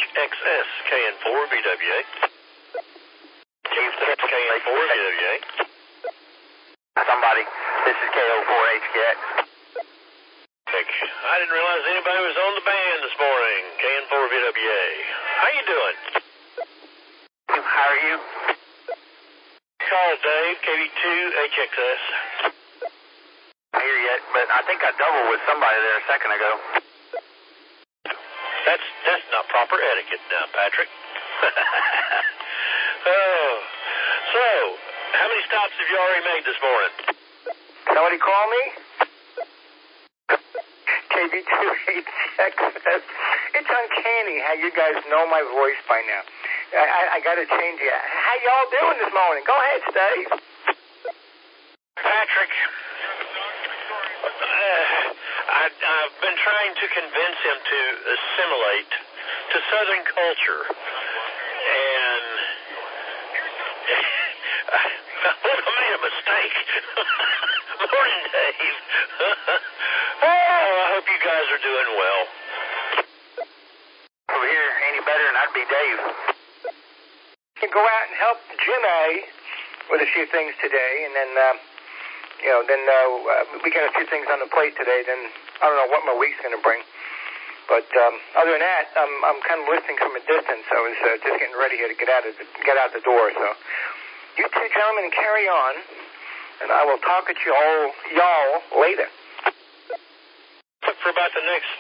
HXS, KN4BWA. KN4BWA. Somebody, this is KO4HKX. I didn't realize anybody was on the band this morning. KN4BWA. How you doing? How are you? Call Dave, KV2HXS. I hear you, but I think I doubled with somebody there a second ago. That's not proper etiquette now, Patrick. Oh, so, how many stops have you already made this morning? Somebody call me? KV2HXS. It's uncanny how you guys know my voice by now. I got to change it. How y'all doing this morning? Go ahead, Steve. Patrick, I've been trying to convince him to assimilate to Southern culture, and I made a mistake. Morning, Dave. Oh, I hope you guys are doing well. Over here, any better than I'd be Dave. You can go out and help Jim A. with a few things today, and then, we got a few things on the plate today. Then I don't know what my week's going to bring. But other than that, I'm kind of listening from a distance. I was just getting ready here to get out the door. So you two gentlemen carry on, and I will talk at y'all later. For about the next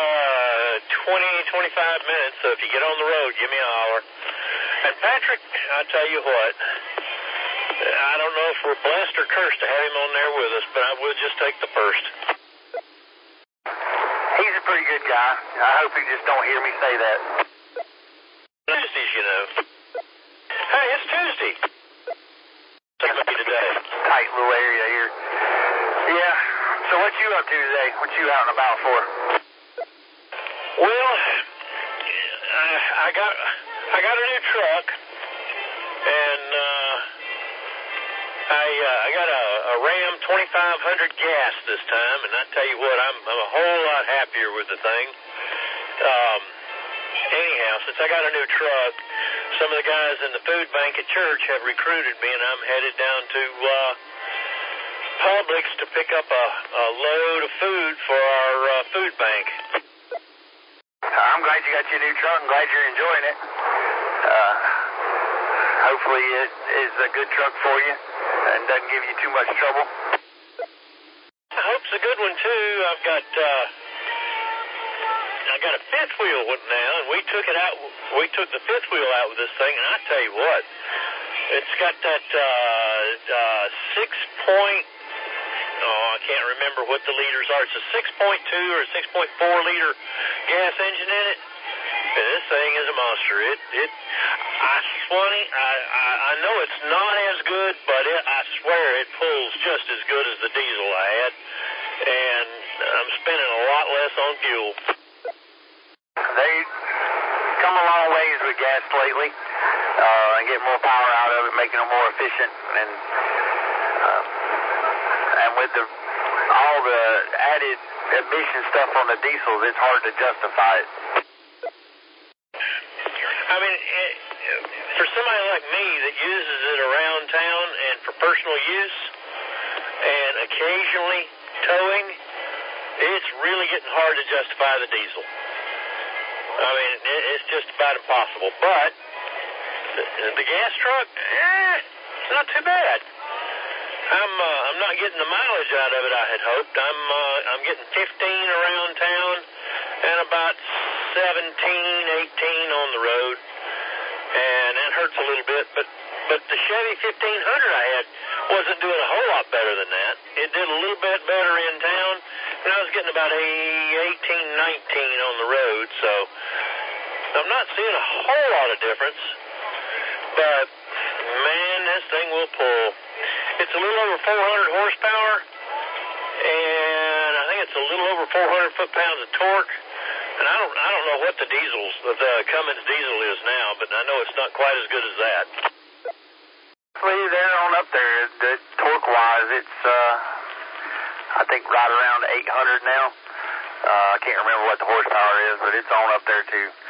20, 25 minutes, so if you get on the road, give me a holler. And Patrick, I'll tell you what, I don't know if we're blessed or cursed to have him on there with us, but I will just take the first. He's a pretty good guy. I hope he just don't hear me say that. Tuesdays, you know. Hey, it's Tuesday. Today. Tight little area here. Yeah. So what you up to today? What you out and about for? Well, I got a new truck, and I got a Ram 2500 gas this time, and I tell you what, I'm a whole lot happier with the thing. Anyhow, since I got a new truck, some of the guys in the food bank at church have recruited me, and I'm headed down to Publix to pick up a load of food for our food bank. I'm glad you got your new truck. I'm glad you're enjoying it. Hopefully it is a good truck for you and doesn't give you too much trouble. I hope it's a good one, too. I got a fifth wheel now, and we took it out. We took the fifth wheel out with this thing, and I tell you what, it's got that 6 point. Oh, I can't remember what the liters are. It's a 6.2 or a 6.4 liter gas engine in it. And this thing is a monster. I know it's not as good, but I swear it pulls just as good as the diesel I had. And I'm spending a lot less on fuel. They come a long ways with gas lately, and get more power out of it, making it more efficient, and with all the added emission stuff on the diesels, it's hard to justify it. I mean, for somebody like me that uses it around town and for personal use and occasionally towing, it's really getting hard to justify the diesel. I mean, it's just about impossible. But the gas truck, it's not too bad. I'm not getting the mileage out of it I had hoped. I'm getting 15 around town and about 17, 18 on the road, and that hurts a little bit. But the Chevy 1500 I had wasn't doing a whole lot better than that. It did a little bit better in town, and I was getting about 18, 19 on the road. So I'm not seeing a whole lot of difference. But man, this thing will pull. It's a little over 400 horsepower, and I think it's a little over 400 foot-pounds of torque. And I don't know what the Cummins diesel is now, but I know it's not quite as good as that. Well, they're on up there. The torque-wise, it's I think right around 800 now. I can't remember what the horsepower is, but it's on up there too.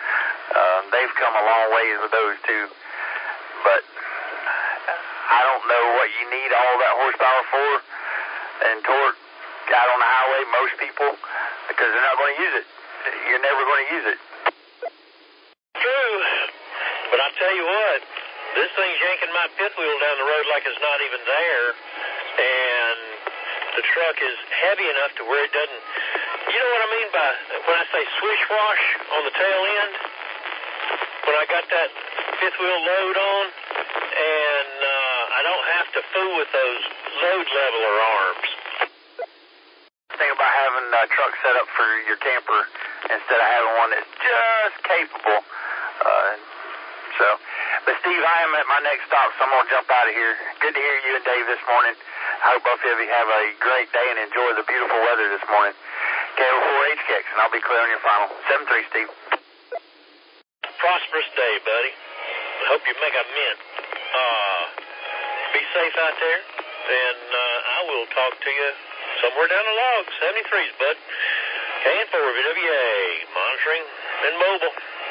They've come a long ways with those too. But I don't know what you need all that horsepower for and torque out on the highway, most people, because they're not going to use it. You're never going to use it. True. But I tell you what, this thing's yanking my fifth wheel down the road like it's not even there. And the truck is heavy enough to where it doesn't... You know what I mean by when I say swish wash on the tail end? When I got that fifth wheel load on, and I don't have to fool with those load leveler arms. Think about having a truck set up for your camper instead of having one that's just capable. But Steve, I am at my next stop, so I'm going to jump out of here. Good to hear you and Dave this morning. I hope both of you have a great day and enjoy the beautiful weather this morning. KO4HKX, and I'll be clear on your final. 7-3, Steve. Prosperous day, buddy. I hope you make a mint. Be safe out there, and I will talk to you somewhere down the log. 73s, bud. KN4VWA, monitoring and mobile.